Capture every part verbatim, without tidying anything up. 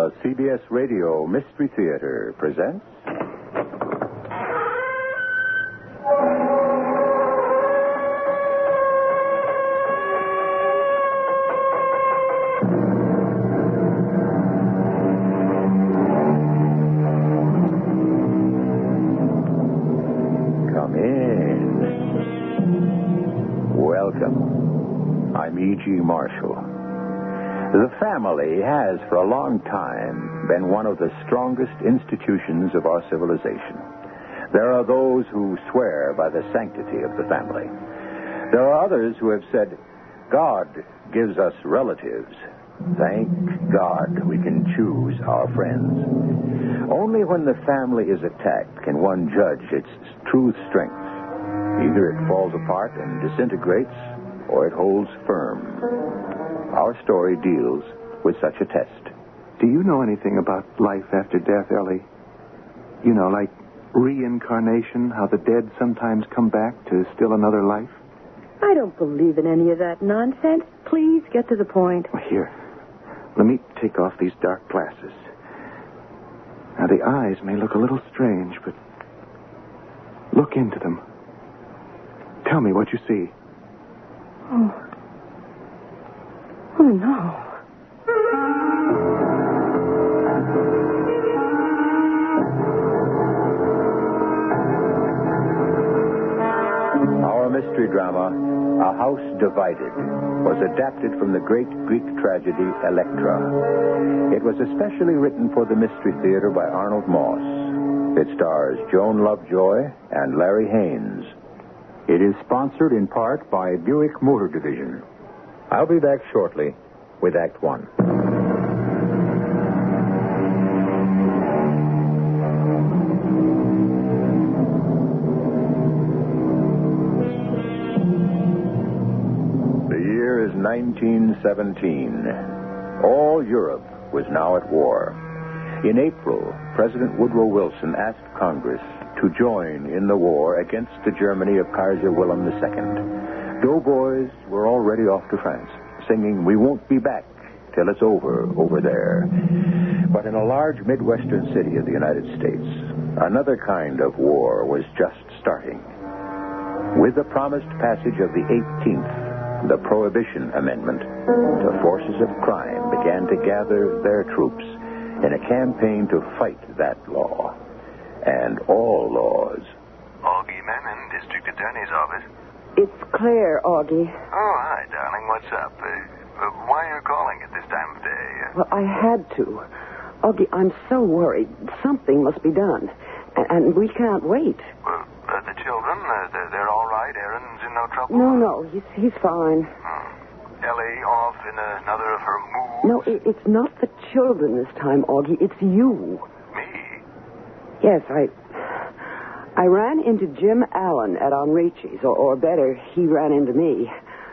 The C B S Radio Mystery Theater presents... Come in. Welcome. I'm E G. Marshall. The family has, for a long time, been one of the strongest institutions of our civilization. There are those who swear by the sanctity of the family. There are others who have said, God gives us relatives. Thank God we can choose our friends. Only when the family is attacked can one judge its true strength. Either it falls apart and disintegrates, or it holds firm. Our story deals with such a test. Do you know anything about life after death, Ellie? You know, like reincarnation, how the dead sometimes come back to still another life? I don't believe in any of that nonsense. Please get to the point. Well, here, let me take off these dark glasses. Now, the eyes may look a little strange, but look into them. Tell me what you see. Oh. Oh, no. Our mystery drama, A House Divided, was adapted from the great Greek tragedy Electra. It was especially written for the Mystery Theater by Arnold Moss. It stars Joan Lovejoy and Larry Haynes. It is sponsored in part by Buick Motor Division. I'll be back shortly with Act One. The year is nineteen seventeen. All Europe was now at war. In April, President Woodrow Wilson asked Congress to join in the war against the Germany of Kaiser Wilhelm the Second. Doughboys were already off to France, singing, "We won't be back till it's over, over there." But in a large Midwestern city of the United States, another kind of war was just starting. With the promised passage of the eighteenth, the Prohibition Amendment, the forces of crime began to gather their troops in a campaign to fight that law and all laws. Augie Menon, District Attorney's Office. It's Claire, Augie. Oh, hi, darling. What's up? Uh, uh, why are you calling at this time of day? Well, I had to. Augie, I'm so worried. Something must be done. And, and we can't wait. Well, uh, the children, uh, they're, they're all right? Aaron's in no trouble? No, no, he's, he's fine. Hmm. Ellie off in another of her moves? No, it, it's not the children this time, Augie. It's you. Me? Yes, I... I ran into Jim Allen at Enrichi's, or, or better, he ran into me.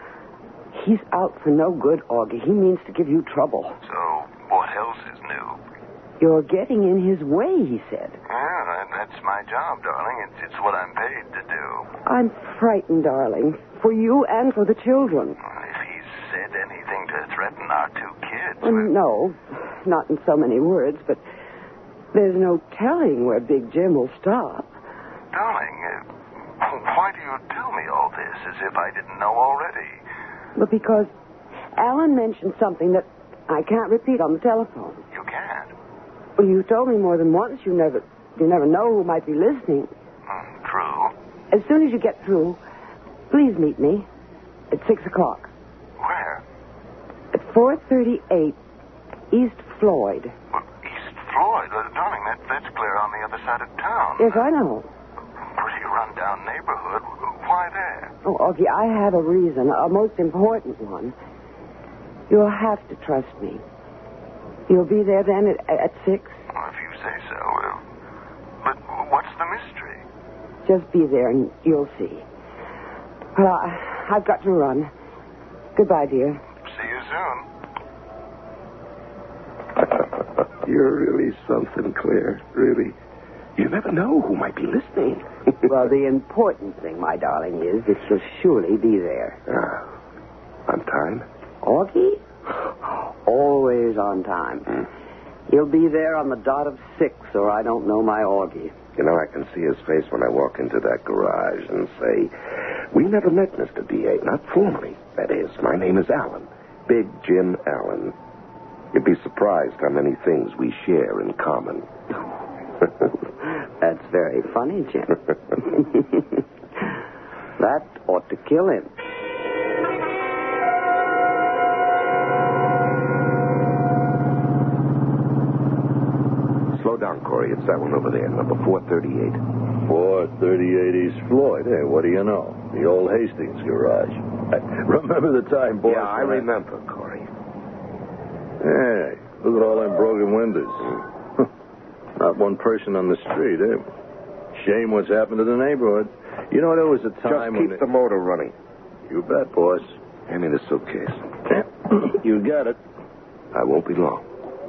He's out for no good, Augie. He means to give you trouble. So, what else is new? You're getting in his way, he said. Yeah, that, that's my job, darling. It's, it's what I'm paid to do. I'm frightened, darling, for you and for the children. If he's said anything to threaten our two kids... Uh, no, not in so many words, but there's no telling where Big Jim will stop. Darling, uh, why do you tell me all this as if I didn't know already? But because Alan mentioned something that I can't repeat on the telephone. You can't? Well, you told me more than once. You never, you never know who might be listening. Mm, true. As soon as you get through, please meet me at six o'clock. Where? At four thirty-eight, East Floyd. Well, East Floyd? Uh, darling, that, that's clear on the other side of town. Yes, I know. Pretty run-down neighborhood. Why there? Oh, Augie, I have a reason, a most important one. You'll have to trust me. You'll be there then at, at six? Well, if you say so. Uh, but what's the mystery? Just be there and you'll see. Well, I, I've got to run. Goodbye, dear. See you soon. You're really something, Claire. Really. You never know who might be listening. Well, the important thing, my darling, is that you'll surely be there. Ah, on time? Augie? Always on time. Mm. He'll be there on the dot of six, or I don't know my Augie. You know, I can see his face when I walk into that garage and say, we never met, Mister D A, not formally. That is, my name is Allen, Big Jim Allen. You'd be surprised how many things we share in common. That's very funny, Jim. That ought to kill him. Slow down, Corey. It's that one over there, number four thirty-eight. four thirty-eight East Floyd. Hey, what do you know? The old Hastings garage. Remember the time, boss? Yeah, I remember, Corey. Hey, look at all them broken windows. Not one person on the street, eh? Shame what's happened to the neighborhood. You know, there was a time Just keep when... the motor running. You bet, boss. Hand me the suitcase. You got it. I won't be long.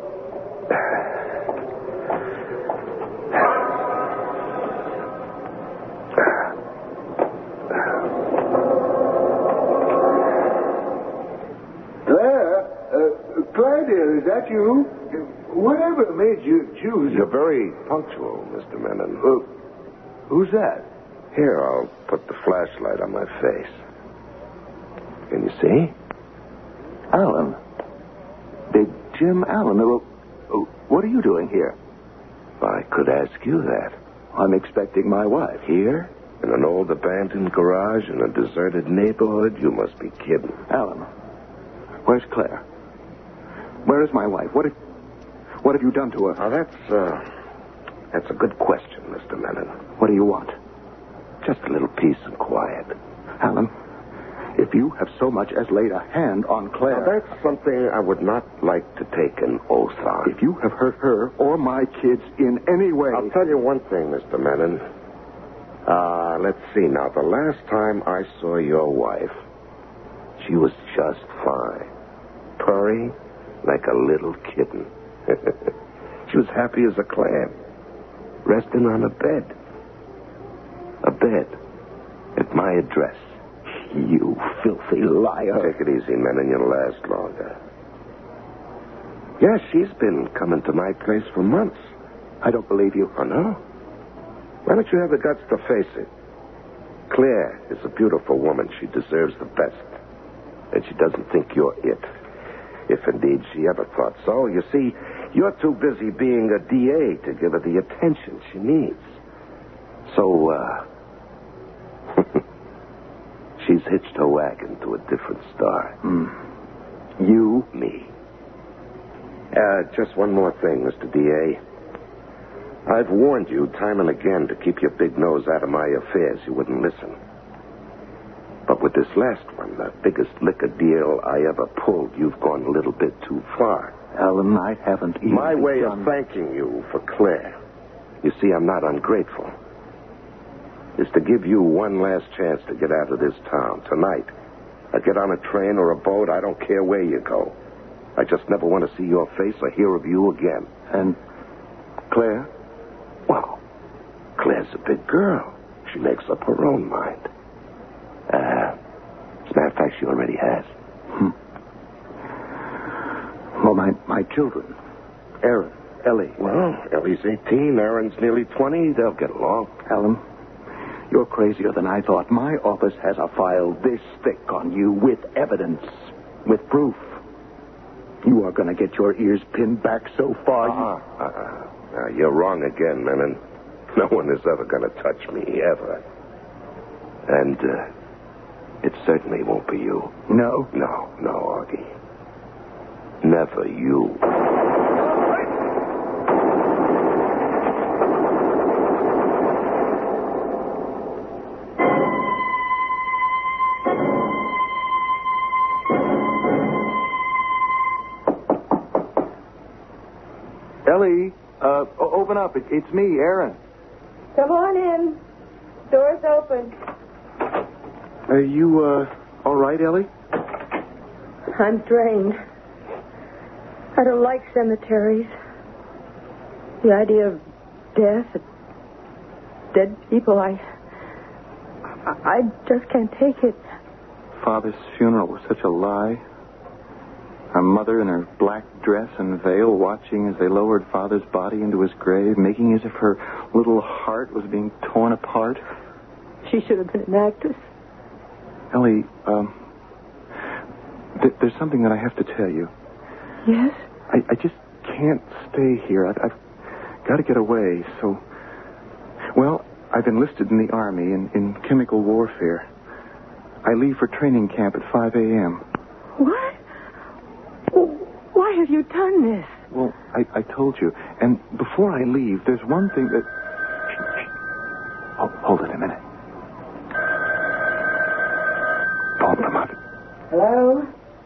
Is that you? Whatever made you choose... You're very punctual, Mister Menon. Uh, who's that? Here, I'll put the flashlight on my face. Can you see? Allen. Big Jim Allen. Uh, uh, what are you doing here? I could ask you that. I'm expecting my wife. Here? In an old abandoned garage in a deserted neighborhood? You must be kidding. Allen, where's Claire? Where is my wife? What have, what have you done to her? Now, that's, uh, that's a good question, Mister Menon. What do you want? Just a little peace and quiet. Allen, if you have so much as laid a hand on Claire... Now, that's something I would not like to take an oath on. If you have hurt her or my kids in any way... I'll tell you one thing, Mister Menon. Uh, let's see now. The last time I saw your wife, she was just fine. Purring like a little kitten. She was happy as a clam, resting on a bed. A bed at my address. You filthy liar. Take it easy, men, and you'll last longer. Yes, she's been coming to my place for months. I don't believe you. Oh, no? Why don't you have the guts to face it? Claire is a beautiful woman. She deserves the best. And she doesn't think you're it. If indeed she ever thought so. You see, you're too busy being a D A to give her the attention she needs. So, uh... she's hitched her wagon to a different star. Mm. You? Me. Uh, just one more thing, Mister D A. I've warned you time and again to keep your big nose out of my affairs. You wouldn't listen. But with this last one, the biggest liquor deal I ever pulled, you've gone a little bit too far. Alan, I haven't even My way begun... of thanking you for Claire, you see, I'm not ungrateful, is to give you one last chance to get out of this town tonight. I get on a train or a boat, I don't care where you go. I just never want to see your face or hear of you again. And Claire? Well, Claire's a big girl. She makes up her own mind. Uh, as a matter of fact, she already has. Hmm. Well, my, my children. Aaron, Ellie. Well, Ellie's eighteen, Aaron's nearly twenty. They'll get along. Alan, you're crazier than I thought. My office has a file this thick on you with evidence, with proof. You are going to get your ears pinned back so far. Uh-uh. Uh-uh. Uh, you're wrong again, Menon. No one is ever going to touch me, ever. And, uh... it certainly won't be you. No? No, no, Augie. Never you. Ellie, uh, open up. It, it's me, Aaron. Come on in. Door's open. Are you, uh, all right, Ellie? I'm drained. I don't like cemeteries. The idea of death, dead people, I, I, I just can't take it. Father's funeral was such a lie. Our mother in her black dress and veil watching as they lowered Father's body into his grave, making as if her little heart was being torn apart. She should have been an actress. Ellie, um, th- there's something that I have to tell you. Yes? I, I just can't stay here. I've, I've got to get away, so... Well, I've enlisted in the Army in, in chemical warfare. I leave for training camp at five a.m. What? Why have you done this? Well, I, I told you. And before I leave, there's one thing that... Oh, hold it a minute. Phone them up. Hello?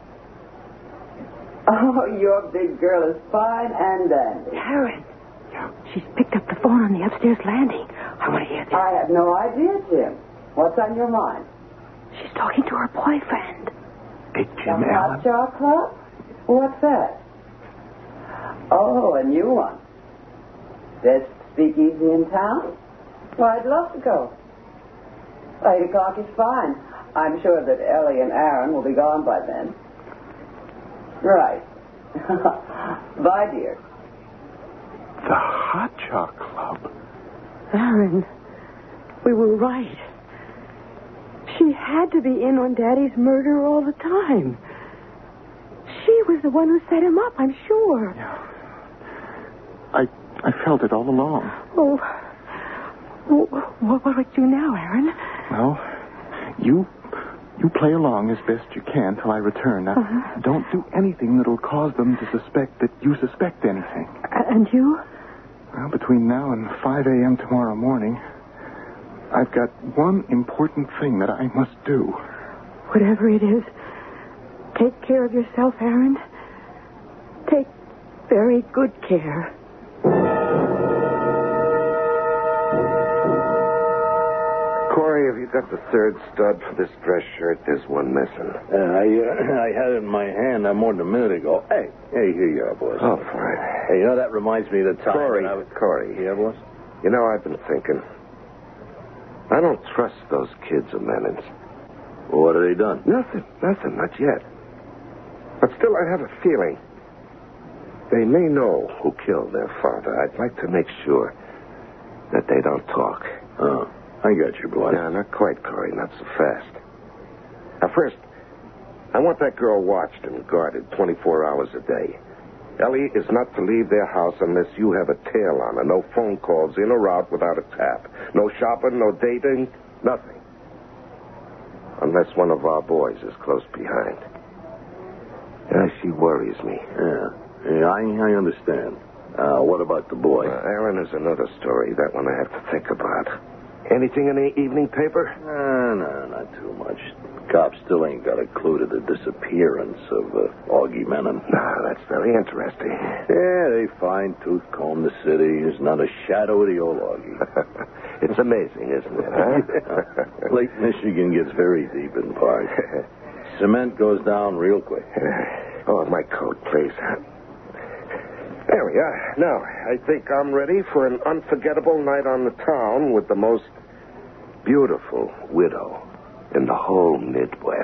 Oh, your big girl is fine and dandy. Karen. She's picked up the phone on the upstairs landing. I want to hear this. I have no idea, Jim. What's on your mind? She's talking to her boyfriend. Big Jim The Allen. Hot Jar Club? What's that? Oh, a new one. Best speakeasy in town? Well, I'd love to go. Eight o'clock is fine. I'm sure that Ellie and Aaron will be gone by then. Right. Bye, dear. The Hot Jar Club. Aaron, we were right. She had to be in on Daddy's murder all the time. She was the one who set him up, I'm sure. Yeah. I I felt it all along. Oh, what, what would you do now, Aaron? Well, you you play along as best you can till I return. Now, uh-huh. Don't do anything that'll cause them to suspect that you suspect anything. And you? Well, between now and five a.m. tomorrow morning, I've got one important thing that I must do. Whatever it is, take care of yourself, Aaron. Take very good care. Corey, have you got the third stud for this dress shirt? There's one missing. Uh, I uh, I had it in my hand uh, more than a minute ago. Hey, hey, here you are, boss. Oh, fine. Hey, you know, that reminds me of the time... Corey, when I was... Corey. Yeah, boss? You know, I've been thinking. I don't trust those kids of Manning's. Well, what have they done? Nothing, nothing, not yet. But still, I have a feeling. They may know who killed their father. I'd like to make sure that they don't talk. Oh, I got you, boy. No, not quite, Corey, not so fast. Now, first, I want that girl watched and guarded twenty-four hours a day. Ellie is not to leave their house unless you have a tail on her. No phone calls in or out without a tap. No shopping, no dating, nothing. Unless one of our boys is close behind. Yeah, she worries me. Yeah, yeah I, I understand. Uh, what about the boy? Uh, Aaron is another story. That one I have to think about. Anything in the evening paper? Uh, no, not too much. Cops still ain't got a clue to the disappearance of uh, Augie Menon. No, that's very interesting. Yeah, they fine-tooth comb the city. There's not a shadow of the old Augie. It's amazing, isn't it, huh? Yeah. Lake Michigan gets very deep in parts. Cement goes down real quick. Oh, my coat, please. There we are. Now, I think I'm ready for an unforgettable night on the town with the most beautiful widow in the whole Midwest.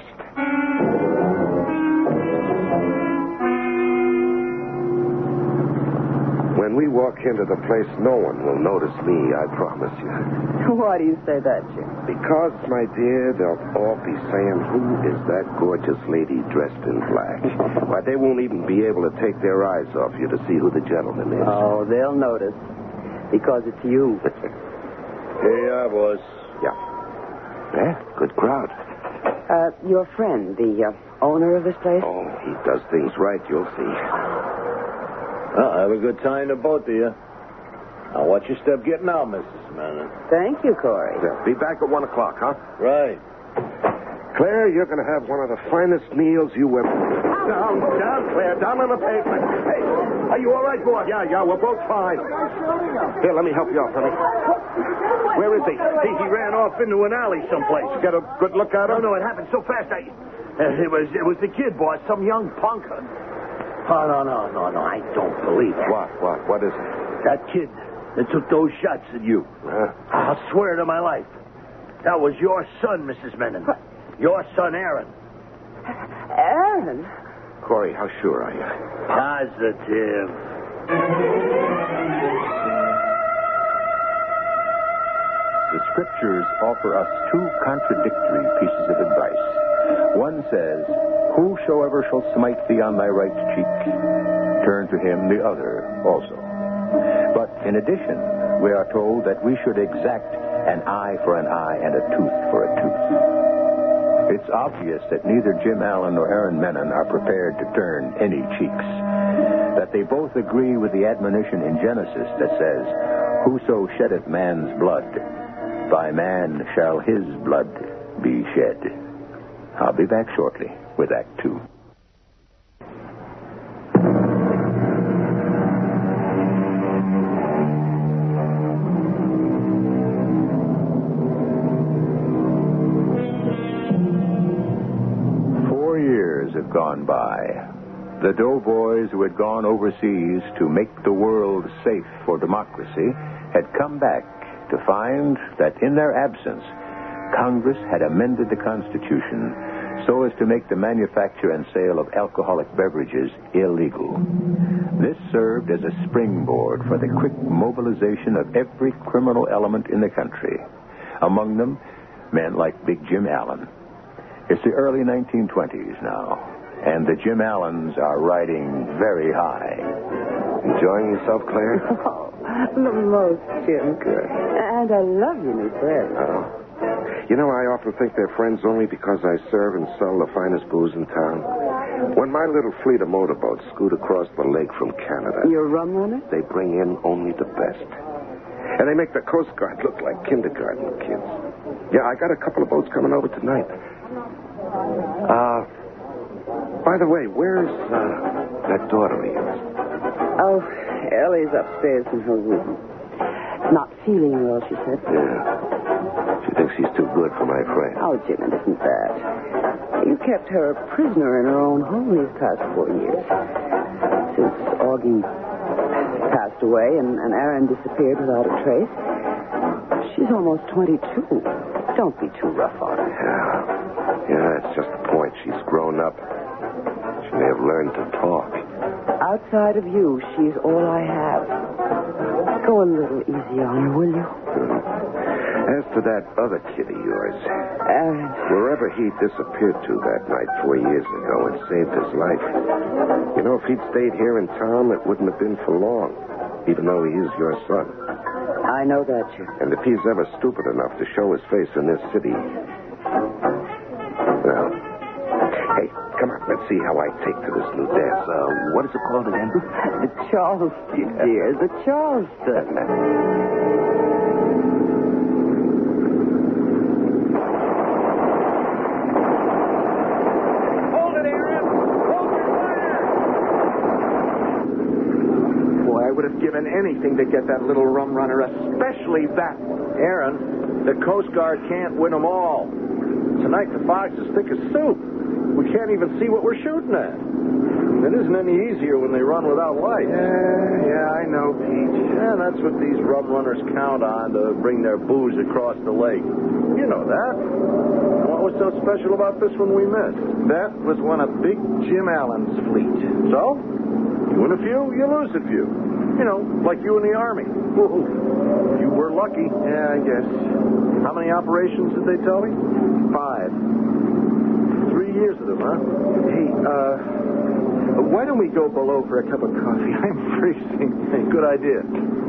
When we walk into the place, no one will notice me, I promise you. Why do you say that, Jim? Because, my dear, they'll all be saying, who is that gorgeous lady dressed in black? Why, they won't even be able to take their eyes off you to see who the gentleman is. Oh, they'll notice. Because it's you. Here you are, boss. Yeah. Yeah, good crowd. Uh, your friend, the uh, owner of this place? Oh, he does things right, you'll see. Well, have a good time to both of you. Now, watch your step getting out, Missus Manning. Thank you, Corey. Yeah, be back at one o'clock, huh? Right. Claire, you're going to have one of the finest meals you ever... Down, down, Claire, down on the pavement. Hey, are you all right, boy? Yeah, yeah, we're both fine. Here, let me help you out, honey. Where is he? He, he ran off into an alley someplace. Get a good look at him? No, no, it happened so fast. I, uh, it was it was the kid, boss, some young punk. Oh, no, no, no, no, I don't believe it. What, what, what is it? That kid that took those shots at you. Huh? I'll swear to my life. That was your son, Missus Menon. Your son, Aaron. Aaron? Corey, how sure are you? Positive. The scriptures offer us two contradictory pieces of advice. One says, whosoever shall smite thee on thy right cheek, turn to him the other also. But in addition, we are told that we should exact an eye for an eye and a tooth for a tooth. It's obvious that neither Jim Allen nor Aaron Menon are prepared to turn any cheeks. That they both agree with the admonition in Genesis that says, whoso sheddeth man's blood, by man shall his blood be shed. I'll be back shortly with Act Two. Four years have gone by. The doughboys who had gone overseas to make the world safe for democracy had come back to find that in their absence, Congress had amended the Constitution so as to make the manufacture and sale of alcoholic beverages illegal. This served as a springboard for the quick mobilization of every criminal element in the country. Among them, men like Big Jim Allen. It's the early nineteen twenties now, and the Jim Allens are riding very high. Enjoying yourself, Claire? Oh, the most, Jim. Good. And I love your new friends. Oh. You know, I often think they're friends only because I serve and sell the finest booze in town. When my little fleet of motorboats scoot across the lake from Canada... You're a rum runner? They bring in only the best. And they make the Coast Guard look like kindergarten kids. Yeah, I got a couple of boats coming over tonight. Uh, by the way, where's uh, that daughter of yours? Oh, Ellie's upstairs in her room. Not feeling well, she said. Yeah. She thinks she's too good for my friend. Oh, Jim, it isn't that. You kept her a prisoner in her own home these past four years. Since Augie passed away and, and Aaron disappeared without a trace. She's almost twenty-two. Don't be too rough on her. Yeah. Yeah, that's just the point. She's grown up. She may have learned to talk. Outside of you, she's all I have. Go a little easy on her, will you? As to that other kid of yours, Aaron. wherever he disappeared to that night four years ago and saved his life, you know, if he'd stayed here in town, it wouldn't have been for long, even though he is your son. I know that, Jim. And if he's ever stupid enough to show his face in this city, well, hey, come on, let's see how I take to this new dance. Uh, what is it called again? The Charleston, dear, the Charleston. Given anything to get that little rum runner, especially that one. Aaron, the Coast Guard can't win them all. Tonight the fog's as thick as soup. We can't even see what we're shooting at. It isn't any easier when they run without light. Yeah, yeah, I know, Pete. Yeah, that's what these rum runners count on to bring their booze across the lake. You know that. What was so special about this one we missed? That was one of Big Jim Allen's fleet. So, you win a few, you lose a few. You know, like you in the Army. Woo-hoo. You were lucky. Yeah, I guess. How many operations did they tell me? Five. Three years of them, huh? Hey, uh, why don't we go below for a cup of coffee? I'm freezing. Hey, good idea.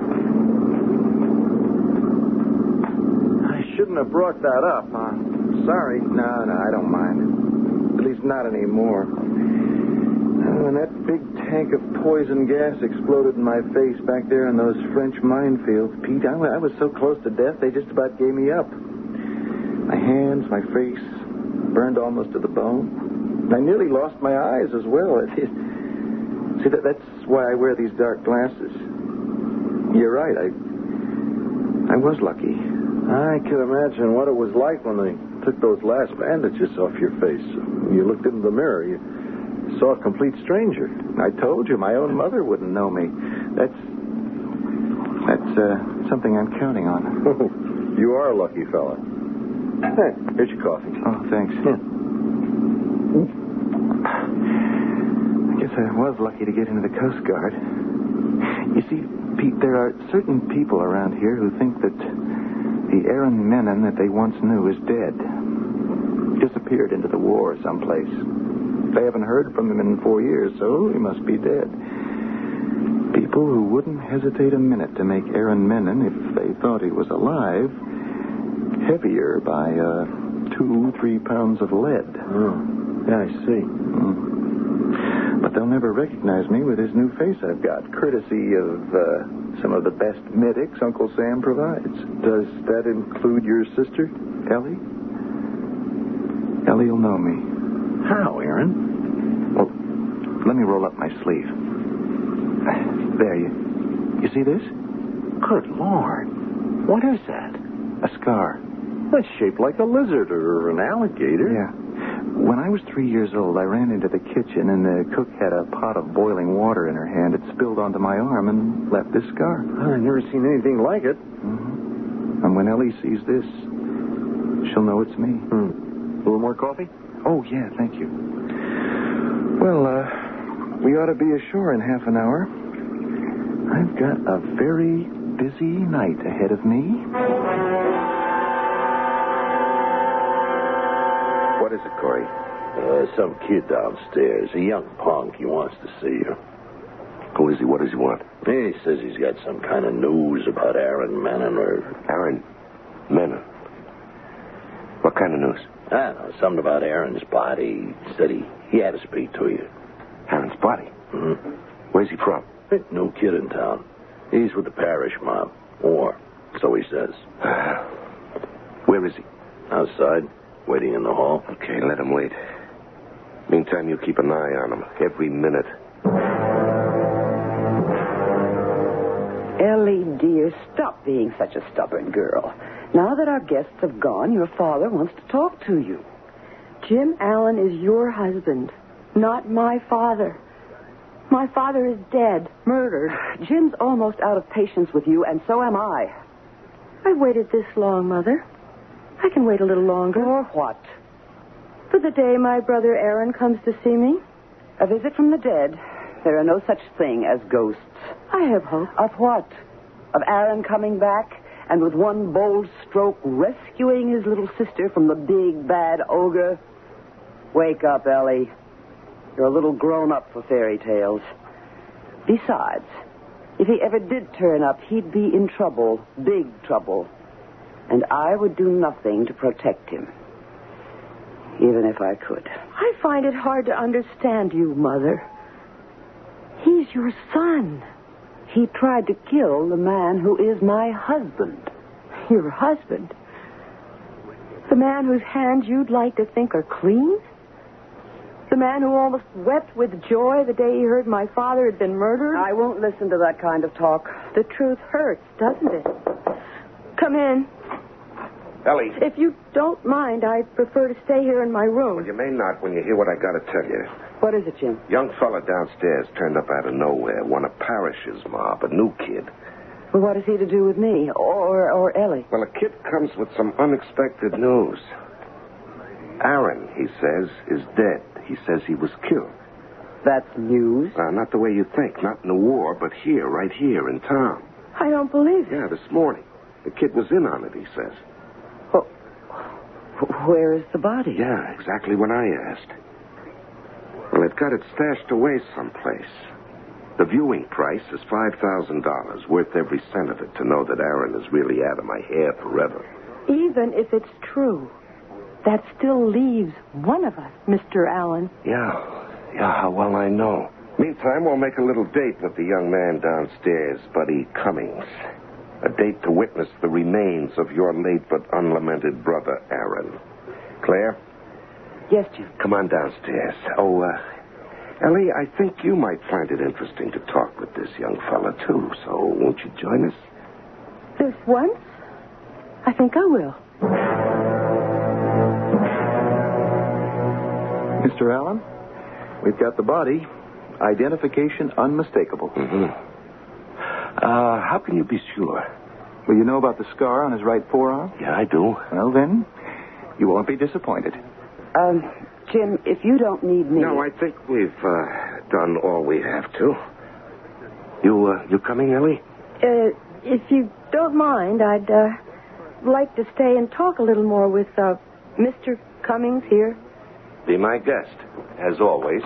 I shouldn't have brought that up, huh? Sorry. No, no, I don't mind. At least not anymore. When that big tank of poison gas exploded in my face back there in those French minefields, Pete, I, I was so close to death, they just about gave me up. My hands, my face, burned almost to the bone. I nearly lost my eyes as well. It, it, see, that, that's why I wear these dark glasses. You're right, I, I was lucky. I can imagine what it was like when they took those last bandages off your face. When you looked into the mirror, you saw a complete stranger. I told you, my own mother wouldn't know me. That's that's uh, something I'm counting on. You are a lucky fella. Hey, here's your coffee. Oh, thanks. Yeah. uh, was lucky to get into the Coast Guard. You see, Pete, there are certain people around here who think that the Aaron Menon that they once knew is dead. Disappeared into the war someplace. They haven't heard from him in four years, so he must be dead. People who wouldn't hesitate a minute to make Aaron Menon, if they thought he was alive, heavier by uh, two, three pounds of lead. Oh, yeah, I see. Mm. But they'll never recognize me with this new face I've got, courtesy of uh, some of the best medics Uncle Sam provides. Does that include your sister, Ellie? Ellie will know me. How, Aaron? Well, let me roll up my sleeve. There, you, you see this? Good Lord. What is that? A scar. That's shaped like a lizard or an alligator. Yeah. When I was three years old, I ran into the kitchen, and the cook had a pot of boiling water in her hand. It spilled onto my arm and left this scar. I've never seen anything like it. Mm-hmm. And when Ellie sees this, she'll know it's me. Hmm. A little more coffee? Oh, yeah, thank you. Well, uh, we ought to be ashore in half an hour. I've got a very busy night ahead of me. What is it, Corey? Uh, some kid downstairs, a young punk. He wants to see you. Who is he? What does he want? He says he's got some kind of news about Aaron Menon or... Aaron Menon. What kind of news? I don't know, something about Aaron's body. He said he, he had to speak to you. Aaron's body? Mm-hmm. Where's he from? New kid in town. He's with the parish mob. Or, so he says. Uh, where is he? Outside, waiting in the hall. Okay, let him wait. Meantime, you keep an eye on him every minute. Ellie, dear, stop being such a stubborn girl. Now that our guests have gone, your father wants to talk to you. Jim Allen is your husband, not my father. My father is dead, murdered. Jim's almost out of patience with you, and so am I. I've waited this long, Mother. I can wait a little longer. For what? For the day my brother Aaron comes to see me. A visit from the dead. There are no such thing as ghosts. I have hope. Of what? Of Aaron coming back and with one bold stroke rescuing his little sister from the big, bad ogre? Wake up, Ellie. You're a little grown up for fairy tales. Besides, if he ever did turn up, he'd be in trouble, big trouble. And I would do nothing to protect him, even if I could. I find it hard to understand you, Mother. He's your son. He tried to kill the man who is my husband. Your husband? The man whose hands you'd like to think are clean? The man who almost wept with joy the day he heard my father had been murdered? I won't listen to that kind of talk. The truth hurts, doesn't it? Come in. Ellie. If you don't mind, I'd prefer to stay here in my room. Well, you may not when you hear what I got to tell you. What is it, Jim? Young fella downstairs turned up out of nowhere. One of Parrish's mob, a new kid. Well, what has he to do with me or or Ellie? Well, a kid comes with some unexpected news. Aaron, he says, is dead. He says he was killed. That's news? Uh, not the way you think. Not in the war, but here, right here in town. I don't believe it. Yeah, this morning. The kid was in on it, he says. Well, where is the body? Yeah, exactly what I asked. Well, they've got it stashed away someplace. The viewing price is five thousand dollars, worth every cent of it, to know that Aaron is really out of my hair forever. Even if it's true, that still leaves one of us, Mister Allen. Yeah, yeah, how well I know. Meantime, we'll make a little date with the young man downstairs, Buddy Cummings. A date to witness the remains of your late but unlamented brother, Aaron. Claire? Yes, Jim. Come on downstairs. Oh, uh, Ellie, I think you might find it interesting to talk with this young fella, too, so won't you join us? This once? I think I will. Mister Allen, we've got the body. Identification unmistakable. Mm-hmm. Uh, how can you be sure? Well, you know about the scar on his right forearm? Yeah, I do. Well, then, you won't be disappointed. Um, Jim, if you don't need me... No, I think we've uh, done all we have to. You, uh, you coming, Ellie? Uh, if you don't mind, I'd, uh, like to stay and talk a little more with, uh, Mister Cummings here. Be my guest, as always.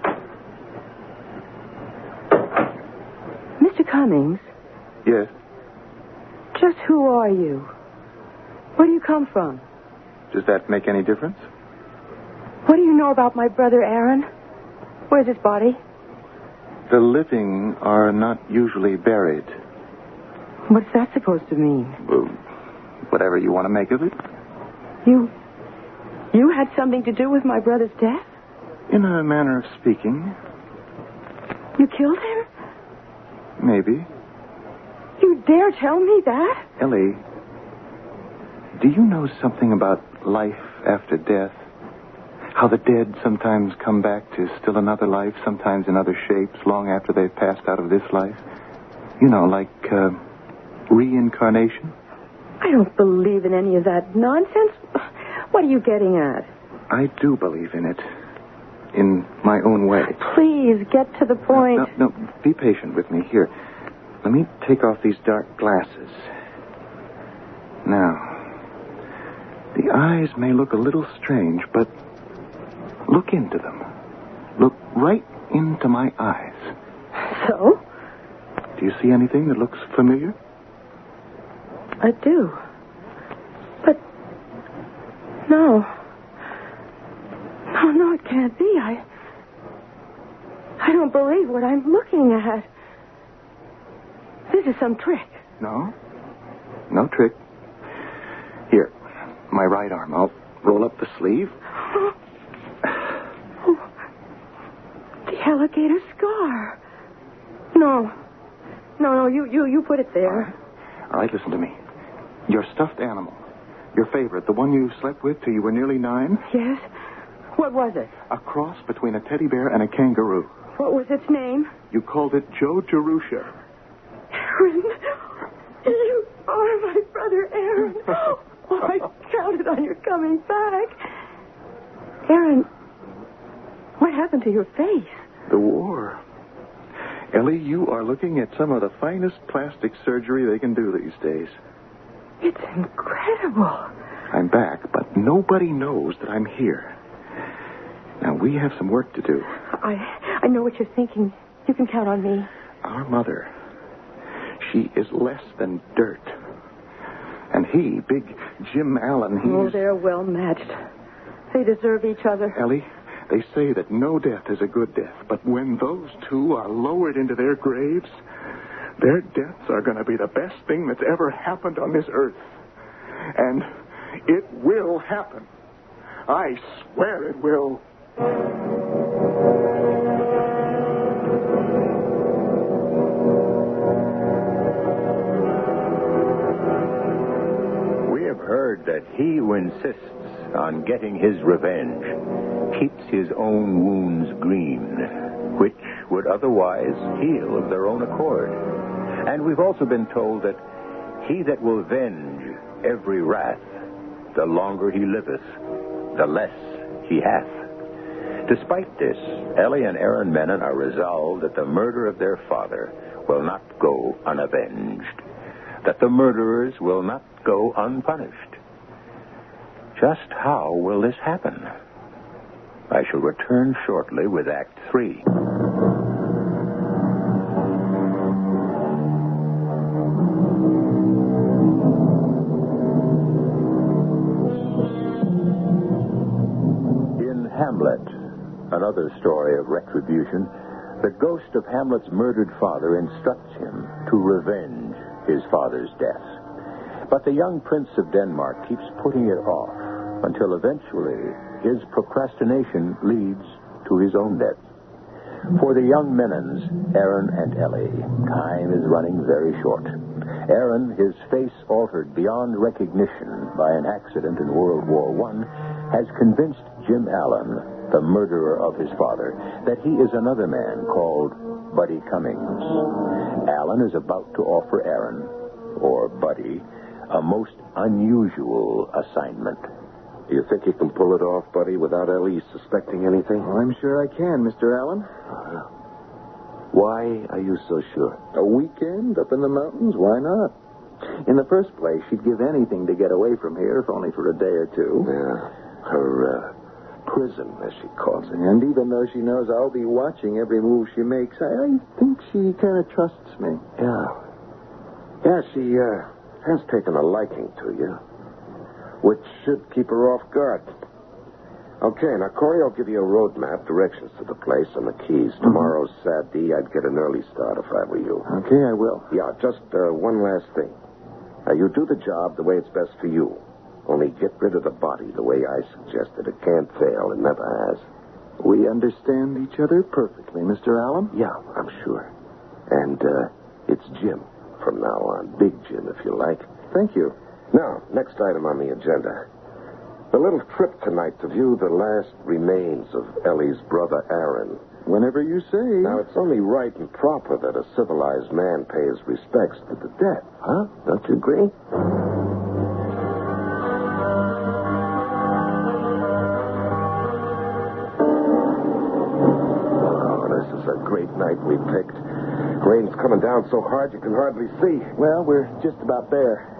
Mister Cummings? Yes? Just who are you? Where do you come from? Does that make any difference? What do you know about my brother Aaron? Where's his body? The living are not usually buried. What's that supposed to mean? Well, whatever you want to make of it. You... You had something to do with my brother's death? In a manner of speaking. You killed him? Maybe. You dare tell me that? Ellie, do you know something about life after death? How the dead sometimes come back to still another life, sometimes in other shapes, long after they've passed out of this life? You know, like uh, reincarnation? I don't believe in any of that nonsense. What are you getting at? I do believe in it. In my own way. Please, get to the point. No, no, no, be patient with me. Here, let me take off these dark glasses. Now, the eyes may look a little strange, but look into them. Look right into my eyes. So? Do you see anything that looks familiar? I do. But, no. No, no, it can't be. I... I don't believe what I'm looking at. This is some trick. No. No trick. Here, my right arm. I'll roll up the sleeve. Oh, the alligator scar. No. No, no, you, you, you put it there. All right. All right, listen to me. Your stuffed animal. Your favorite, the one you slept with till you were nearly nine? Yes. What was it? A cross between a teddy bear and a kangaroo. What was its name? You called it Joe Jerusha. Aaron, you are my brother Aaron. Oh, I counted on your coming back. Aaron, what happened to your face? The war. Ellie, you are looking at some of the finest plastic surgery they can do these days. It's incredible. I'm back, but nobody knows that I'm here. Now, we have some work to do. I I know what you're thinking. You can count on me. Our mother, she is less than dirt. And he, big Jim Allen, he's... Oh, they're well matched. They deserve each other. Ellie, they say that no death is a good death, but when those two are lowered into their graves, their deaths are going to be the best thing that's ever happened on this earth. And it will happen. I swear it will. We have heard that he who insists on getting his revenge keeps his own wounds green, which would otherwise heal of their own accord. And we've also been told that he that will venge every wrath, the longer he liveth, the less he hath. Despite this, Ellie and Aaron Menon are resolved that the murder of their father will not go unavenged, that the murderers will not go unpunished. Just how will this happen? I shall return shortly with Act Three. In Hamlet, another story of retribution, the ghost of Hamlet's murdered father instructs him to revenge his father's death. But the young prince of Denmark keeps putting it off until eventually his procrastination leads to his own death. For the young Menons, Aaron and Ellie, time is running very short. Aaron, his face altered beyond recognition by an accident in World War One, has convinced Jim Allen, the murderer of his father, that he is another man called Buddy Cummings. Allen is about to offer Aaron, or Buddy, a most unusual assignment. Do you think you can pull it off, buddy, without Ellie suspecting anything? Oh, I'm sure I can, Mister Allen. Uh, why are you so sure? A weekend up in the mountains? Why not? In the first place, she'd give anything to get away from here, if only for a day or two. Yeah. Her, uh, prison, as she calls it. And even though she knows I'll be watching every move she makes, I, I think she kind of trusts me. Yeah. Yeah, she, uh, has taken a liking to you, which should keep her off guard. Okay, now, Corey, I'll give you a road map, directions to the place, and the keys. Mm-hmm. Tomorrow's Saturday. I'd get an early start if I were you. Okay, I will. Yeah, just uh, one last thing. Now, you do the job the way it's best for you. Only get rid of the body the way I suggested. It can't fail. It never has. We understand each other perfectly, Mister Allen. Yeah, I'm sure. And uh, it's Jim from now on. Big Jim, if you like. Thank you. Now, next item on the agenda. The little trip tonight to view the last remains of Ellie's brother, Aaron. Whenever you say. Now, it's only right and proper that a civilized man pay his respects to the dead. Huh? Don't you agree? Oh, this is a great night we picked. Rain's coming down so hard you can hardly see. Well, we're just about there.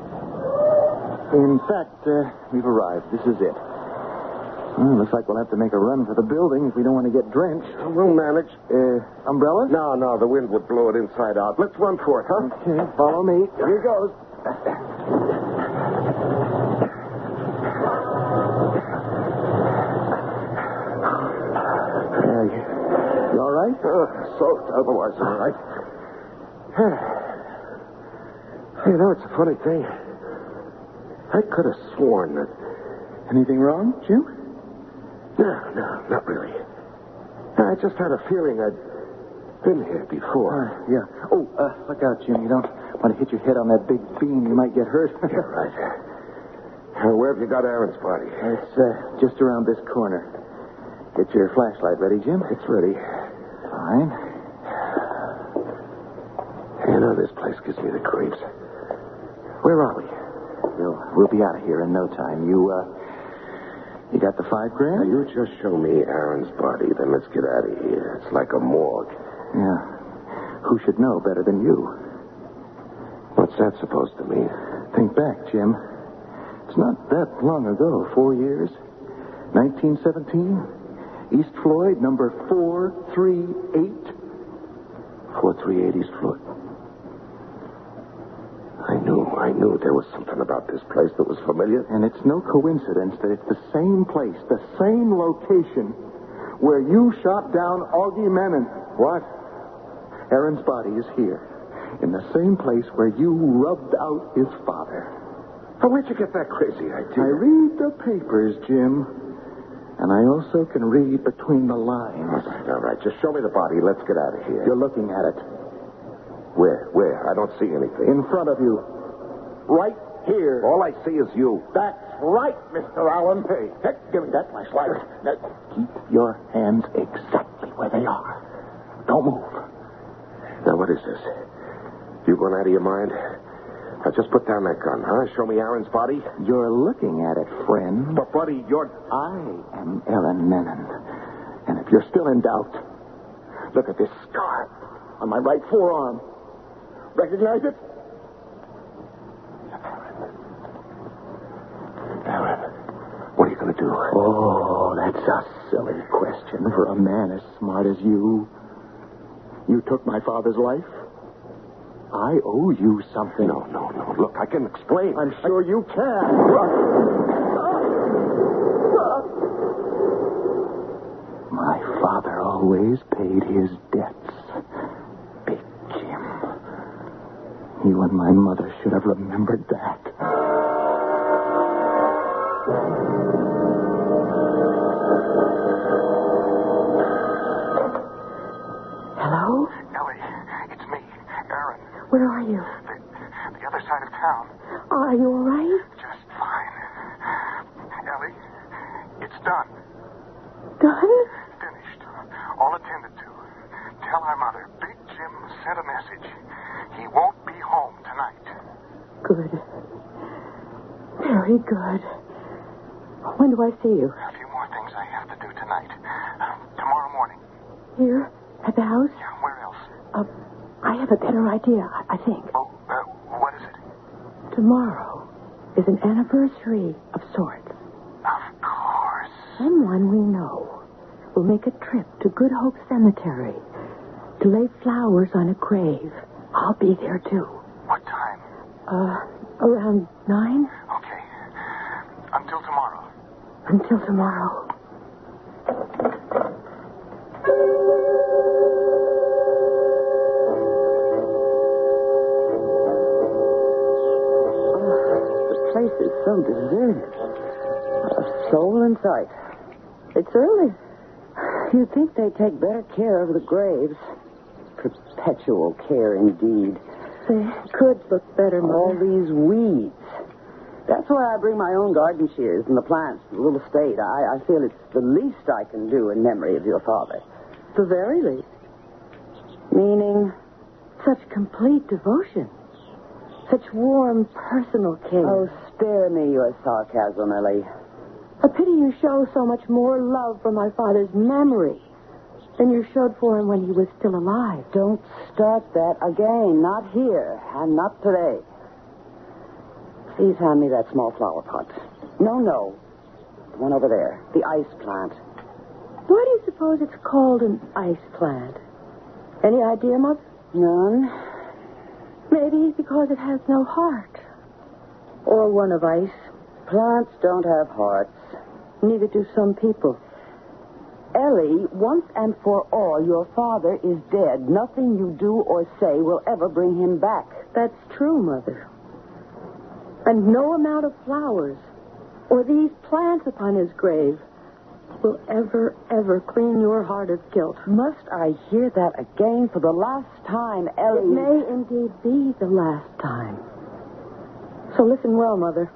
In fact, uh, we've arrived. This is it. Well, looks like we'll have to make a run for the building if we don't want to get drenched. We'll manage. Uh, umbrellas? No, no, the wind would blow it inside out. Let's run for it, huh? Okay, follow me. Here goes. Uh, you, you all right? Uh, soaked, otherwise all right. You know, it's a funny thing. I could have sworn that... Anything wrong, Jim? No, no, not really. I just had a feeling I'd been here before. Uh, yeah. Oh, uh, look out, Jim. You don't want to hit your head on that big beam. You might get hurt. Yeah, right. Uh, where have you got Aaron's body? It's uh, just around this corner. Get your flashlight ready, Jim? It's ready. Fine. You know, this place gives me the creeps. Where are we? We'll, we'll be out of here in no time. You, uh, you got the five grand? Now, you just show me Aaron's body, then let's get out of here. It's like a morgue. Yeah. Who should know better than you? What's that supposed to mean? Think back, Jim. It's not that long ago. Four years. nineteen seventeen. East Floyd, number four three eight. four three eight East Floyd. I knew, I knew there was something about this place that was familiar. And it's no coincidence that it's the same place, the same location where you shot down Augie Menon. What? Aaron's body is here, in the same place where you rubbed out his father. Now, where'd you get that crazy idea? I read the papers, Jim. And I also can read between the lines. All right, all right. Just show me the body. Let's get out of here. You're looking at it. Where? Where? I don't see anything. In front of you. Right here. All I see is you. That's right, Mister Allen. Hey, heck, give me that flashlight. Now, keep your hands exactly where they are. Don't move. Now, what is this? You going out of your mind? Now, just put down that gun, huh? Show me Aaron's body. You're looking at it, friend. But, buddy, you're... I am Aaron Menon. And if you're still in doubt, look at this scar on my right forearm. Recognize it? Aaron, what are you going to do? Oh, that's a silly question for a man as smart as you. You took my father's life. I owe you something. No, no, no. Look, I can explain. I'm sure I... you can. My father always paid his debts. Big Jim. You and my mother should have remembered that. Hello? Ellie, it's me, Aaron. Where are you? The, the other side of town. Are you all right? Just fine. Ellie, it's done. Done? Finished. All attended to. Tell our mother, Big Jim sent a message. He won't be home tonight. Good. Very good. When do I see you? A few more things I have to do tonight. Uh, tomorrow morning. Here? At the house? Yeah, where else? Uh, I have a better idea, I I think. Oh, uh, what is it? Tomorrow is an anniversary of sorts. Of course. Someone we know will make a trip to Good Hope Cemetery to lay flowers on a grave. I'll be there, too. What time? Uh, around nine? Okay. Until tomorrow. Until tomorrow. Oh, the place is so deserted. Not a soul in sight. It's early. You'd think they'd take better care of the graves. Perpetual care, indeed. They could look better, All Mother. these weeds. That's why I bring my own garden shears and the plants to the little estate. I, I feel it's the least I can do in memory of your father. The very least. Meaning? Such complete devotion. Such warm, personal care. Oh, spare me your sarcasm, Ellie. A pity you show so much more love for my father's memory than you showed for him when he was still alive. Don't start that again. Not here, and not today. Please hand me that small flower pot. No, no. The one over there. The ice plant. Why do you suppose it's called an ice plant? Any idea, Mother? None. Maybe because it has no heart. Or one of ice. Plants don't have hearts. Neither do some people. Ellie, once and for all, your father is dead. Nothing you do or say will ever bring him back. That's true, Mother. And no amount of flowers or these plants upon his grave will ever, ever clean your heart of guilt. Must I hear that again for the last time, Ellie? It may indeed be the last time. So listen well, Mother.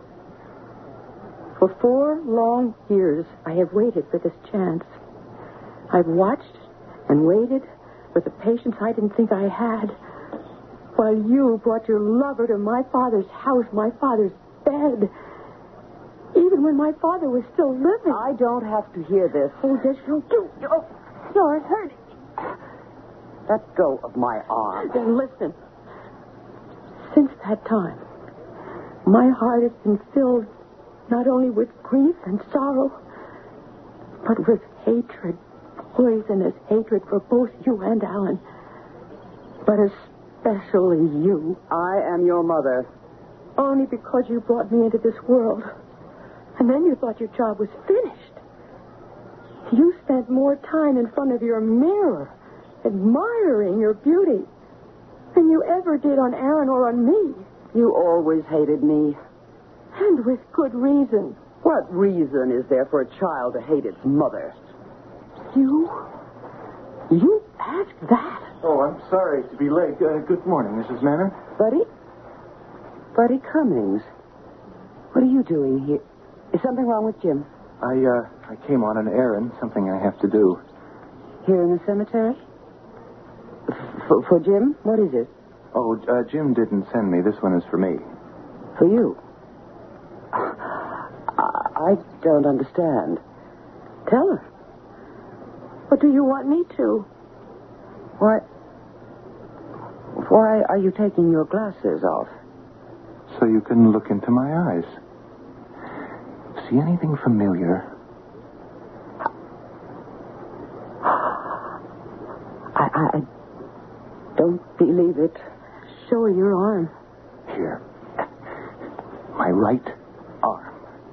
For four long years, I have waited for this chance. I've watched and waited with a patience I didn't think I had, while you brought your lover to my father's house, my father's bed, even when my father was still living. I don't have to hear this. Oh, yes, you do. Oh, you're hurting. Let go of my arm. Then listen. Since that time, my heart has been filled not only with grief and sorrow, but with hatred, poisonous hatred for both you and Alan, but especially you. I am your mother. Only because you brought me into this world, and then you thought your job was finished. You spent more time in front of your mirror, admiring your beauty, than you ever did on Aaron or on me. You always hated me. And with good reason. What reason is there for a child to hate its mother? You? You asked that? Oh, I'm sorry to be late. Uh, good morning, Missus Manor. Buddy? Buddy Cummings. What are you doing here? Is something wrong with Jim? I, uh, I came on an errand, something I have to do. Here in the cemetery? For, for Jim? What is it? Oh, uh, Jim didn't send me. This one is for me. For you? I don't understand. Tell her. What do you want me to? Why... Why are you taking your glasses off? So you can look into my eyes. See anything familiar? I, I don't believe it. Show her your arm. Here. My right arm.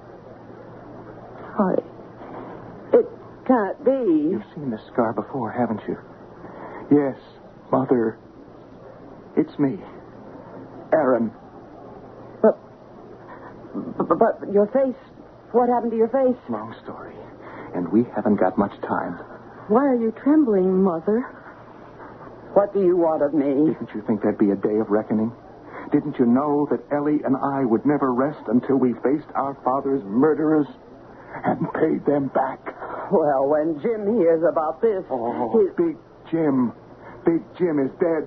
Why, it can't be. You've seen this scar before, haven't you? Yes, Mother. It's me. Aaron. But, but, but your face, what happened to your face? Long story. And we haven't got much time. Why are you trembling, Mother? What do you want of me? Didn't you think there'd be a day of reckoning? Didn't you know that Ellie and I would never rest until we faced our father's murderers and paid them back? Well, when Jim hears about this... Oh, his... Big Jim. Big Jim is dead.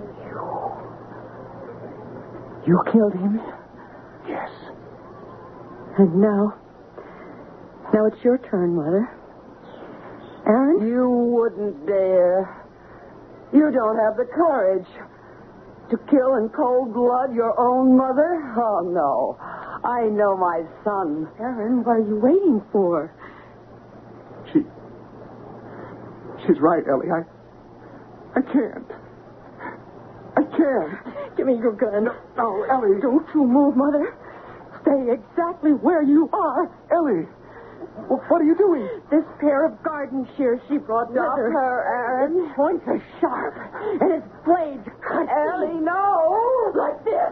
You killed him? Yes. And now, now it's your turn, Mother. Aaron? You wouldn't dare. You don't have the courage to kill in cold blood your own mother? Oh, no. I know my son. Aaron, what are you waiting for? She... She's right, Ellie. I... I can't. I can't. Give me your gun. No, no, Ellie. Don't you move, Mother. Stay exactly where you are. Ellie, what are you doing? This pair of garden shears she brought with Stop her. her, Aaron. Its points are sharp, and its blades cut. Ellie, no. Like this.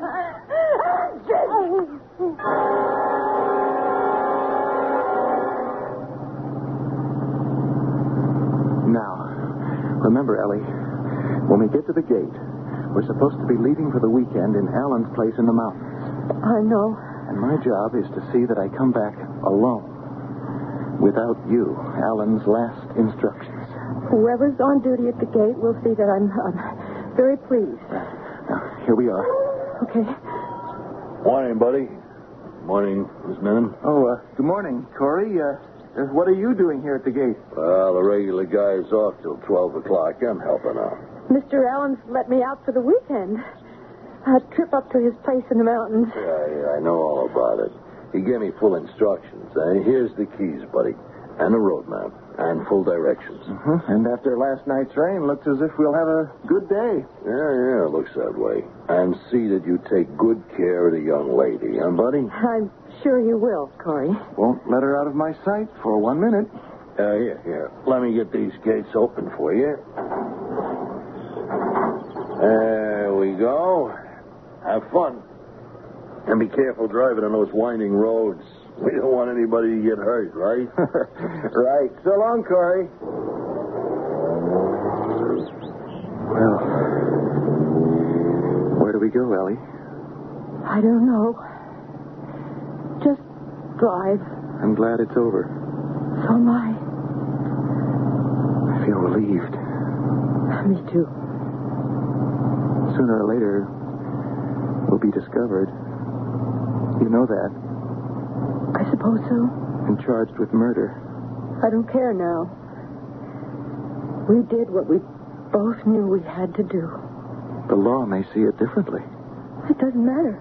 Now, remember, Ellie, when we get to the gate, we're supposed to be leaving for the weekend in Alan's place in the mountains. I know. And my job is to see that I come back alone. Without you, Alan's last instructions. Whoever's on duty at the gate will see that I'm, I'm very pleased. Now, here we are. Okay. Morning, buddy. Morning, Miss Menon. Oh, uh, good morning, Corey. Uh, uh, what are you doing here at the gate? Well, the regular guy is off till twelve o'clock. I'm helping out. Mister Allen's let me out for the weekend. A trip up to his place in the mountains. Yeah, yeah, I know all about it. He gave me full instructions. Uh, here's the keys, buddy. And a road map. And full directions. Uh-huh. And after last night's rain, looks as if we'll have a good day. Yeah, yeah, it looks that way. And see that you take good care of the young lady, huh, buddy? I'm sure you will, Corey. Won't let her out of my sight for one minute. Uh, here, here. Let me get these gates open for you. There we go. Have fun. And be careful driving on those winding roads. We don't want anybody to get hurt, right? Right. So long, Corey. Well, where do we go, Ellie? I don't know. Just drive. I'm glad it's over. So am I. I feel relieved. Me too. Sooner or later, we'll be discovered. You know that. I suppose so. And charged with murder. I don't care now. We did what we both knew we had to do. The law may see it differently. It doesn't matter.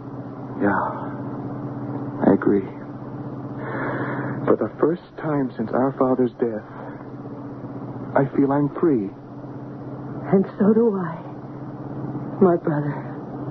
Yeah, I agree. For the first time since our father's death, I feel I'm free. And so do I, my brother.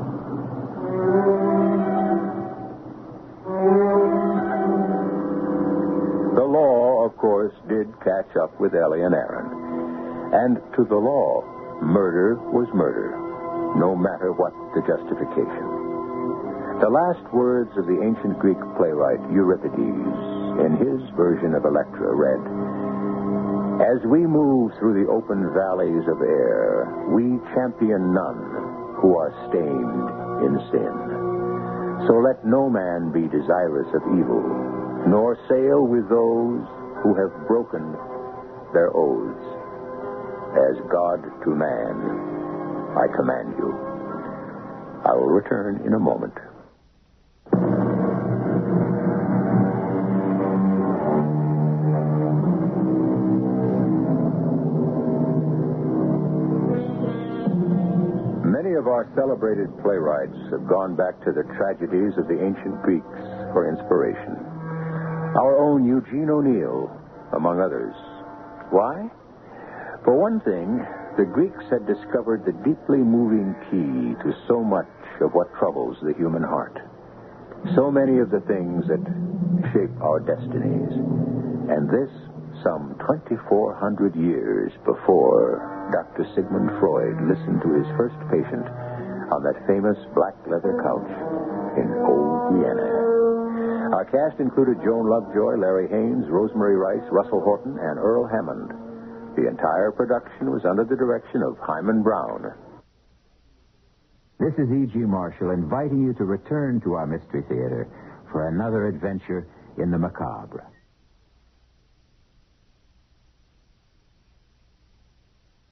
The law, of course, did catch up with Ellie and Aaron. And to the law, murder was murder, no matter what the justification. The last words of the ancient Greek playwright Euripides, in his version of Electra, read, "As we move through the open valleys of air, we champion none who are stained in sin. So let no man be desirous of evil, nor sail with those who have broken their oaths. As God to man, I command you." I will return in a moment. Many of our celebrated playwrights have gone back to the tragedies of the ancient Greeks for inspiration. Our own Eugene O'Neill, among others. Why? For one thing, the Greeks had discovered the deeply moving key to so much of what troubles the human heart. So many of the things that shape our destinies. And this some twenty-four hundred years before Doctor Sigmund Freud listened to his first patient on that famous black leather couch in old Vienna. Our cast included Joan Lovejoy, Larry Haynes, Rosemary Rice, Russell Horton, and Earl Hammond. The entire production was under the direction of Hyman Brown. This is E G. Marshall inviting you to return to our Mystery Theater for another adventure in the macabre.